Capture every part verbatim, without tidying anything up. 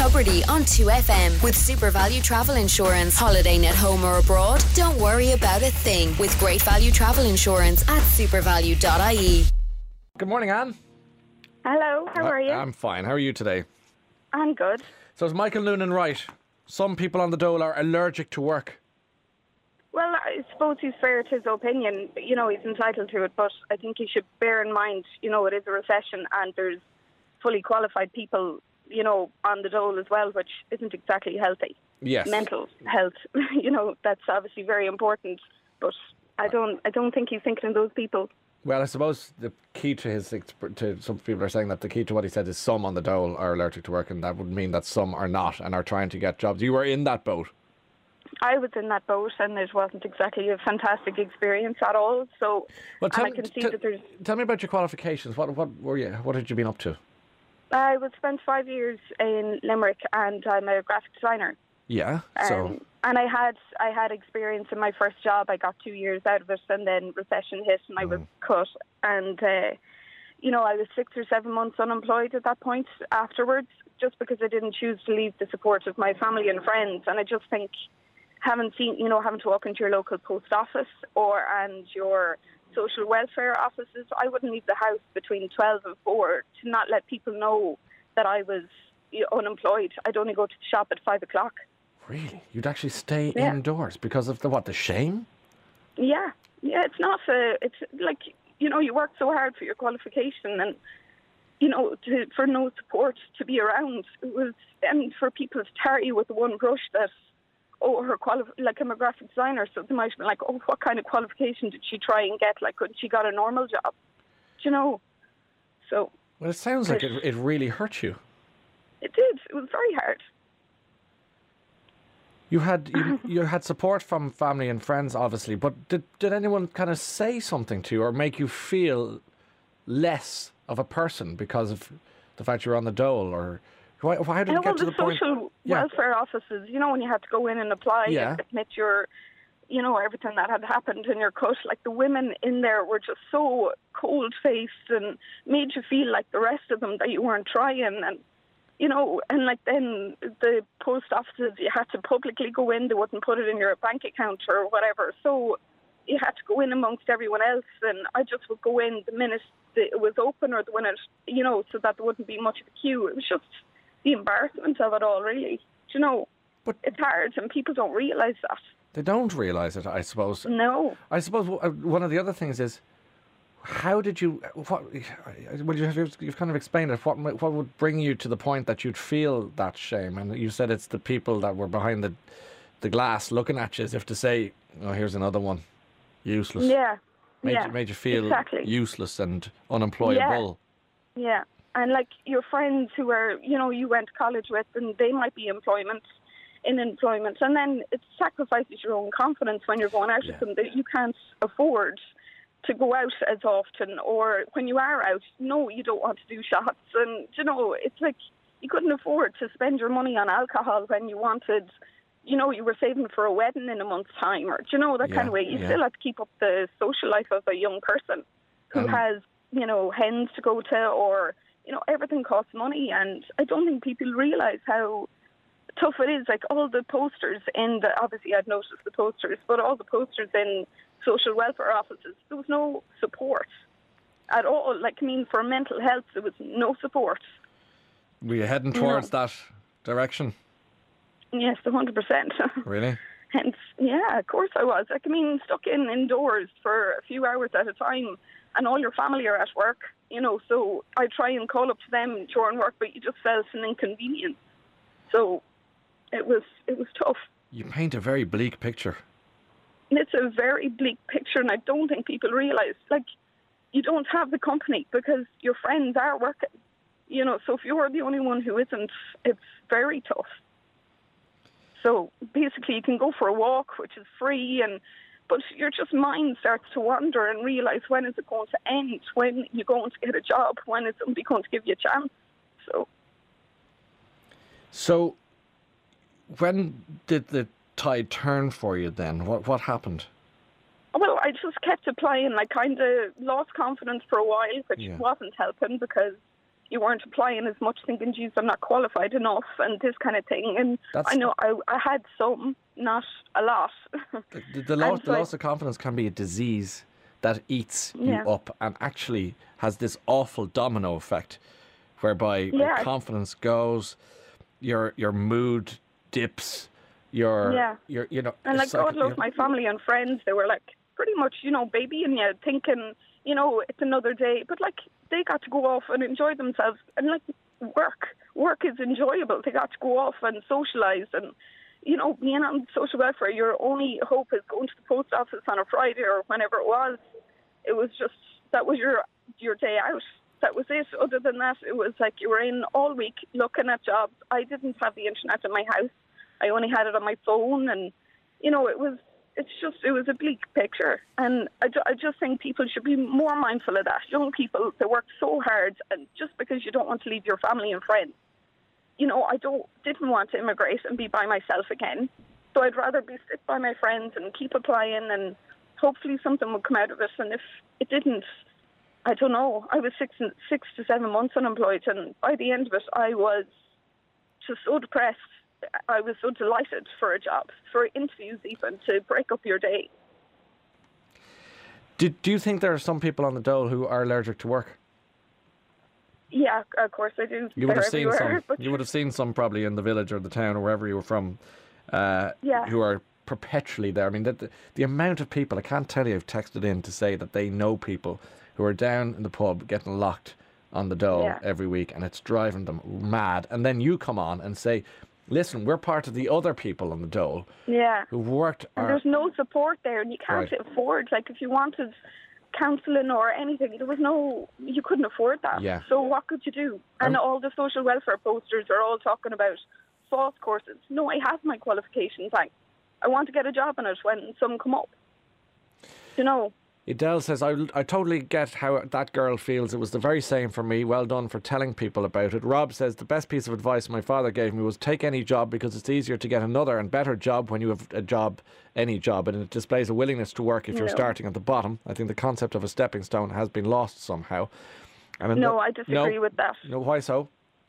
Tubridy on two F M with Super Value Travel Insurance. Holidaying at home or abroad? Don't worry about a thing with Great Value Travel Insurance at supervalue dot I E. Good morning, Anne. Hello, how are you? I'm fine. How are you today? I'm good. So is Michael Noonan right? Some people on the dole are allergic to work. Well, I suppose he's fair to his opinion. You know, he's entitled to it, but I think he should bear in mind, you know, it is a recession and there's fully qualified people, you know, on the dole as well, which isn't exactly healthy. Yes. Mental health, you know, that's obviously very important, but I don't I don't think he's thinking of those people. Well, I suppose the key to his, to some people are saying that the key to what he said is some on the dole are allergic to work, and that would mean that some are not and are trying to get jobs. You were in that boat. I was in that boat, and it wasn't exactly a fantastic experience at all. So, well, tell, and I can see t- that there's. Tell me about your qualifications. What what were you? What had you been up to? I was spent five years in Limerick, and I'm a graphic designer. Yeah. So. Um, and I had I had experience in my first job. I got two years out of it, and then recession hit, and I was Mm. cut. And uh, you know, I was six or seven months unemployed at that point. Afterwards, just because I didn't choose to leave the support of my family and friends. And I just think, having seen, you know, having to walk into your local post office or and your social welfare offices, I wouldn't leave the house between twelve and four to not let people know that I was you know, unemployed. I'd only go to the shop at five o'clock. Really? You'd actually stay Yeah. indoors because of the what? The shame? Yeah, yeah. It's not a. It's like you know, you work so hard for your qualification, and you know, to, for no support to be around. It was, and for people to tarry with the one brush that, oh, her quali- like I'm a graphic designer, so they might have been like, oh, what kind of qualification did she try and get? Like, couldn't she got a normal job? Do you know? So. Well, it sounds like it, it really hurt you. It did. It was very hard. You had you, you had support from family and friends, obviously, but did did anyone kind of say something to you or make you feel less of a person because of the fact you're on the dole, or why, why did Yeah, it well, get to the the point? social Yeah. welfare offices, you know, when you had to go in and apply Yeah. and admit your, you know, everything that had happened in your cut, like the women in there were just so cold-faced and made you feel like the rest of them that you weren't trying. And you know, and like then the post offices, you had to publicly go in. They wouldn't put it in your bank account or whatever. So you had to go in amongst everyone else. And I just would go in the minute it was open or the minute, you know, so that there wouldn't be much of a queue. It was just the embarrassment of it all, really. Do you know, But it's hard and people don't realise that. they don't realise it, I suppose. No. I suppose uh, one of the other things is, how did you? What? Well, you have, you've kind of explained it. What? What would bring you to the point that you'd feel that shame? And you said it's the people that were behind the, the glass looking at you, as if to say, "Oh, here's another one, useless." Yeah. Made yeah. you, made you feel exactly. useless and unemployable. Yeah. Yeah. And like your friends who are, you know, you went to college with, and they might be employment in employment, and then it sacrifices your own confidence when you're going out Yeah. with them that you can't afford to go out as often, or when you are out, no, you don't want to do shots. And, you know, it's like you couldn't afford to spend your money on alcohol when you wanted, you know, you were saving for a wedding in a month's time, or, do you know, that Yeah, kind of way. You yeah. still have to keep up the social life of a young person who Um, has, you know, hens to go to, or, you know, everything costs money. And I don't think people realise how tough it is. Like all the posters in the, obviously I'd noticed the posters, but all the posters in social welfare offices, there was no support at all. Like, I mean, for mental health, there was no support. Were you heading towards No. that direction? Yes, one hundred percent. Really? Hence, yeah, of course I was. Like, I mean, stuck in indoors for a few hours at a time, and all your family are at work, you know, so I try and call up to them during work, but you just felt an inconvenience. So it was, it was tough. You paint a very bleak picture. It's a very bleak picture, and I don't think people realise, like, you don't have the company because your friends are working, you know, so if you're the only one who isn't, it's very tough. So basically you can go for a walk, which is free, and but your just mind starts to wander and realise, when is it going to end? When you're going to get a job? When is somebody going to give you a chance? So, So, when did the tide turn for you then? What what happened? well, I just kept applying. I kind of lost confidence for a while, which Yeah. wasn't helping because, you weren't applying as much, thinking, geez, I'm not qualified enough, and this kind of thing. And That's, I know I, I had some, not a lot. The, the, the, loss, so the loss of confidence can be a disease that eats Yeah. you up and actually has this awful domino effect, whereby Yeah. your confidence goes, your your mood dips, your Yeah. your you know. And like, it's like, God you love know, my family and friends. They were like pretty much, you know, babying you, thinking, you know, it's another day. But like, they got to go off and enjoy themselves. And like, work, work is enjoyable. They got to go off and socialise. And, you know, being on social welfare, your only hope is going to the post office on a Friday or whenever it was. It was just, that was your your day out. That was it. Other than that, it was like you were in all week looking at jobs. I didn't have the internet in my house. I only had it on my phone, and you know, it was. It's just, it was a bleak picture, and I, ju- I just think people should be more mindful of that. Young people, they work so hard, and just because you don't want to leave your family and friends, you know, I don't didn't want to immigrate and be by myself again. So I'd rather be sit by my friends and keep applying, and hopefully something would come out of it. And if it didn't, I don't know. I was six, six to seven months unemployed, and by the end of it, I was just so depressed. I was so delighted for a job, for interviews even, to break up your day. Do, do you think there are some people on the dole who are allergic to work? Yeah, of course I do. You would They're have seen everywhere, some. but You would have seen some probably in the village or the town or wherever you were from, uh, Yeah. who are perpetually there. I mean, the, the, the amount of people, I can't tell you, have texted in to say that they know people who are down in the pub getting locked on the dole Yeah. every week, and it's driving them mad. And then you come on and say, listen, we're part of the other people on the dole Yeah. who've worked. And Our, there's no support there, and you can't Right. afford, like, if you wanted counselling or anything, there was no, you couldn't afford that. Yeah. So what could you do? And Um, all the social welfare posters are all talking about false courses. No, I have my qualifications. I, I want to get a job in it when some come up. You know? Adele says, I, I totally get how that girl feels. It was the very same for me. Well done for telling people about it. Rob says, the best piece of advice my father gave me was take any job because it's easier to get another and better job when you have a job, any job, and it displays a willingness to work if you're No. starting at the bottom. I think the concept of a stepping stone has been lost somehow. And No, ano- I disagree no, with that. No, why so?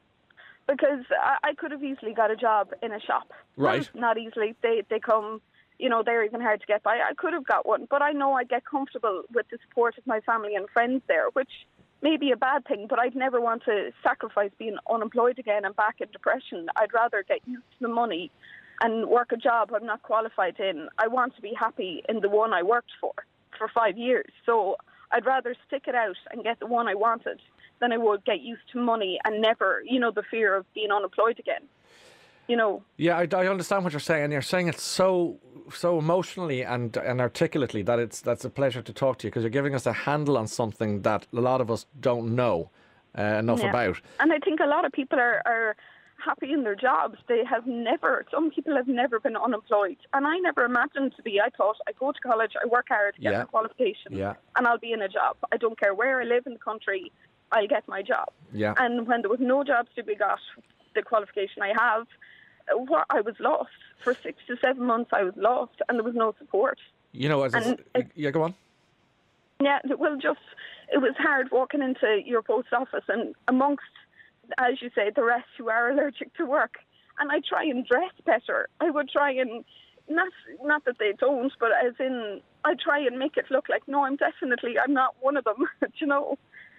Because I, I could have easily got a job in a shop. Right. Well, not easily. They they come, you know, they're even hard to get by. I could have got one, but I know I get comfortable with the support of my family and friends there, which may be a bad thing, but I'd never want to sacrifice being unemployed again and back in depression. I'd rather get used to the money and work a job I'm not qualified in. I want to be happy in the one I worked for for five years. So I'd rather stick it out and get the one I wanted than I would get used to money and never, you know, the fear of being unemployed again. You know. Yeah, I, I understand what you're saying. You're saying it so so emotionally and and articulately that it's that's a pleasure to talk to you, because you're giving us a handle on something that a lot of us don't know uh, enough Yeah. about. And I think a lot of people are, are happy in their jobs. They have never, some people have never been unemployed. And I never imagined to be. I thought, I go to college, I work hard, get Yeah. my qualification, Yeah. and I'll be in a job. I don't care where I live in the country, I'll get my job. Yeah. And when there was no jobs to be got, the qualification I have, what I was lost. For six to seven months, I was lost, and there was no support. You know, as And a, it- yeah, go on. Yeah, well, just, it was hard walking into your post office and amongst, as you say, the rest who are allergic to work. And I try and dress better. I would try and, not not that they don't, but as in, I try and make it look like, no, I'm definitely, I'm not one of them, you know.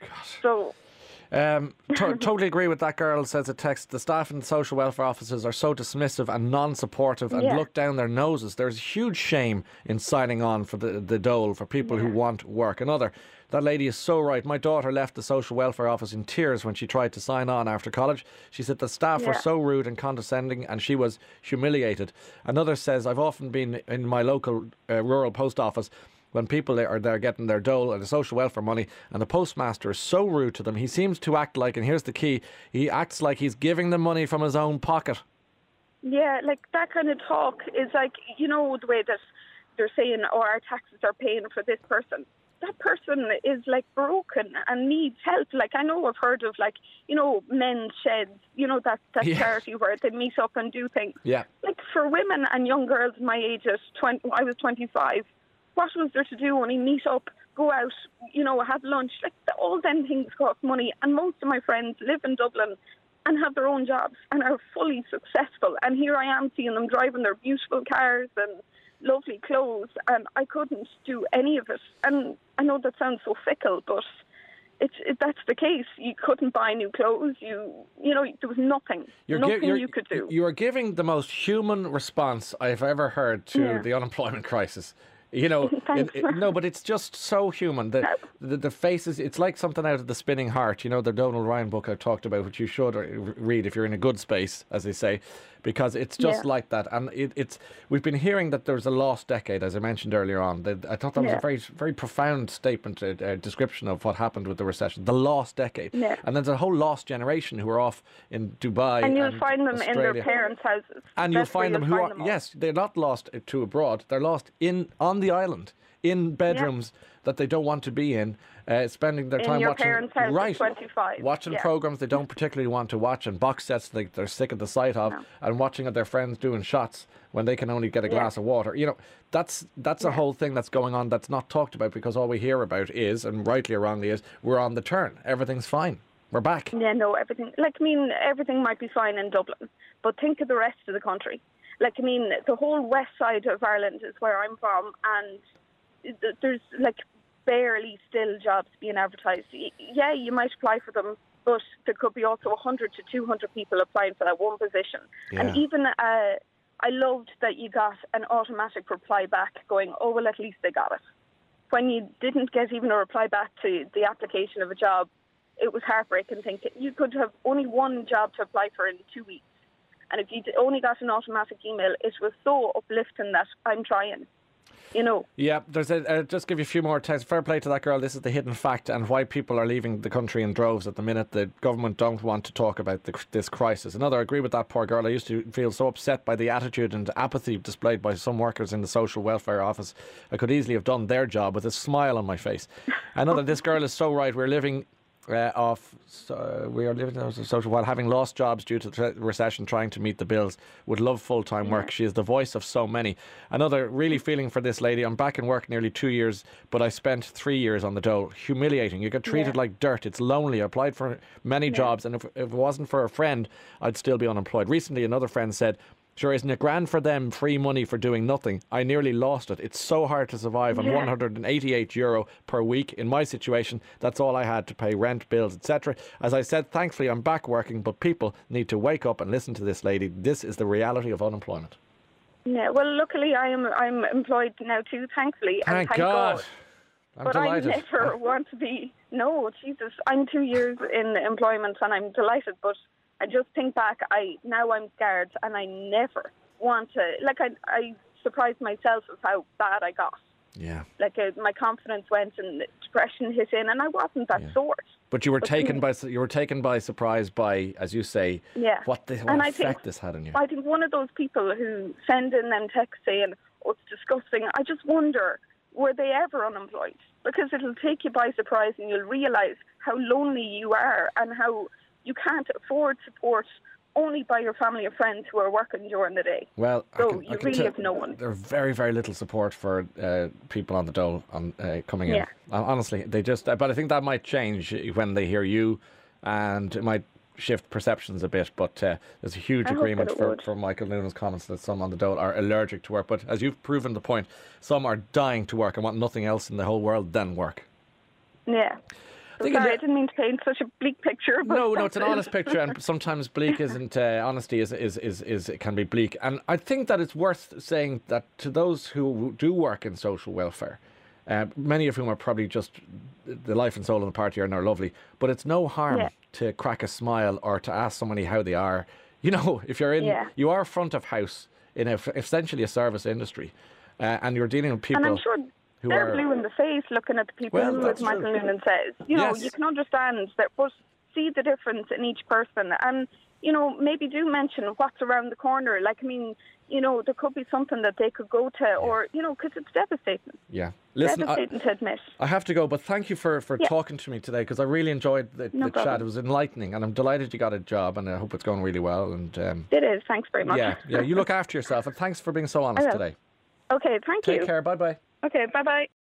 So, Um, to- totally agree with that girl, says a text. The staff in the social welfare offices are so dismissive and non-supportive and Yeah. look down their noses. There's huge shame in signing on for the, the dole for people who want work. Another, that lady is so right. My daughter left the social welfare office in tears when she tried to sign on after college. She said the staff were Yeah. so rude and condescending and she was humiliated. Another says, I've often been in my local uh, rural post office when people are there getting their dole and the social welfare money, and the postmaster is so rude to them. He seems to act like, and here's the key, he acts like he's giving them money from his own pocket. yeah, like that kind of talk is like, you know, the way that they're saying, oh, our taxes are paying for this person. That person is like broken and needs help. Like, I know I've heard of, like, you know, men's sheds, you know, that, that Yeah. charity where they meet up and do things. Yeah. Like, for women and young girls my age at twenty, I was twenty-five, what was there to do? Only meet up, go out, you know, have lunch. Like, all them things cost money. And most of my friends live in Dublin and have their own jobs and are fully successful. And here I am seeing them driving their beautiful cars and lovely clothes, and I couldn't do any of it. And I know that sounds so fickle, but it's it, that's the case. You couldn't buy new clothes. You you know, there was nothing. You're nothing gi- you're, you could do. You are giving the most human response I've ever heard to Yeah. the unemployment crisis. You know, Thanks. it, it, no, but it's just so human. The, the the faces, it's like something out of The Spinning Heart, you know, the Donald Ryan book I talked about, which you should read if you're in a good space, as they say, because it's just Yeah. like that. And it, it's we've been hearing that there's a lost decade, as I mentioned earlier on. The, I thought that was Yeah. a very, very profound statement, uh, uh, description of what happened with the recession. The lost decade. Yeah. And there's a whole lost generation who are off in Dubai. And you'll and find them in Australia. their parents' houses. And you'll That's where find them you'll who find are, them all. yes, they're not lost to abroad. They're lost in on the island, in bedrooms that they don't want to be in, uh, spending their In time your watching, parents' house at right, twenty-five, watching yeah. programs they don't particularly want to watch, and box sets they, they're sick of the sight of, No. and watching their friends doing shots when they can only get a Yeah. glass of water. You know, that's that's a Yeah. whole thing that's going on that's not talked about, because all we hear about is, and rightly or wrongly is, we're on the turn. Everything's fine. We're back. Yeah, no, everything. Like, I mean, everything might be fine in Dublin, but think of the rest of the country. Like, I mean, the whole west side of Ireland is where I'm from, and th- there's, like, barely still jobs being advertised. Y- Yeah, you might apply for them, but there could be also one hundred to two hundred people applying for that one position. And Yeah. even, uh, I loved that you got an automatic reply back going, oh, well, at least they got it. When you didn't get even a reply back to the application of a job, it was heartbreaking thinking you could have only one job to apply for in two weeks. And if you d- only got an automatic email, it was so uplifting that I'm trying, you know. Yeah, there's a, uh, just give you a few more times. Fair play to that girl. This is the hidden fact and why people are leaving the country in droves at the minute. The government don't want to talk about the, this crisis. Another, I agree with that poor girl. I used to feel so upset by the attitude and apathy displayed by some workers in the social welfare office. I could easily have done their job with a smile on my face. Another, this girl is so right. We're living Uh, off, so we are living as a social while having lost jobs due to the recession, trying to meet the bills. Would love full-time work. She is the voice of so many. Another, really feeling for this lady. I'm back in work nearly two years, but I spent three years on the dole. Humiliating. You get treated Yeah. like dirt. It's lonely. I applied for many jobs, and if, if it wasn't for a friend, I'd still be unemployed. Recently, another friend said, sure, isn't it grand for them, free money for doing nothing? I nearly lost it. It's so hard to survive on Yeah. one hundred eighty-eight euro per week. In my situation, that's all I had to pay rent, bills, et cetera. As I said, thankfully I'm back working, but people need to wake up and listen to this lady. This is the reality of unemployment. Yeah, well, luckily I am I'm employed now too, thankfully. and Thank thank God. I'm but delighted. I never want to be. No, Jesus, I'm two years in employment and I'm delighted. But I just think back. I now I'm scared, and I never want to. Like I, I surprised myself of how bad I got. Yeah. Like uh, my confidence went, and depression hit in, and I wasn't that Yeah. sort. But you were But taken you- by you were taken by surprise by, as you say, Yeah. what the what And I effect think- this had on you. I think one of those people who send in them texts saying, "Oh, it's disgusting." I just wonder, were they ever unemployed? Because it'll take you by surprise, and you'll realise how lonely you are, and how you can't afford support only by your family or friends who are working during the day. Well, I So can, I you can really tell have no one. There's very, very little support for uh, people on the dole on uh, coming in. Yeah. Uh, Honestly, they just. Uh, but I think that might change when they hear you, and it might shift perceptions a bit. But uh, there's a huge I hope agreement that it for, would. for Michael Noonan's comments that some on the dole are allergic to work. But as you've proven the point, some are dying to work and want nothing else in the whole world than work. Yeah. think Sorry, it- I didn't mean to paint such a bleak picture. But No, no, it's an that's it. honest picture, and sometimes bleak isn't. Uh, honesty is, is is is it can be bleak, and I think that it's worth saying that to those who do work in social welfare, uh, many of whom are probably just the life and soul of the party and are lovely, but it's no harm Yeah. to crack a smile or to ask somebody how they are. You know, if you're in, Yeah. you are front of house in a, essentially a service industry, uh, and you're dealing with people. And I'm sure who they're are- blue in the face looking at the people Well, who, that's as Michael true. Noonan says. You know, Yes. you can understand that, but see the difference in each person. And, you know, maybe do mention what's around the corner. Like, I mean, you know, there could be something that they could go to, or, you know, because it's devastating. Yeah. Listen, I, devastating to admit. I have to go, but thank you for, for Yeah. talking to me today, because I really enjoyed the, No the chat. problem. It was enlightening, and I'm delighted you got a job, and I hope it's going really well. And um, It is. Thanks very much. yeah, yeah, you look after yourself, and thanks for being so honest will. today. Okay, thank Take you. care. Bye bye. Okay, bye-bye.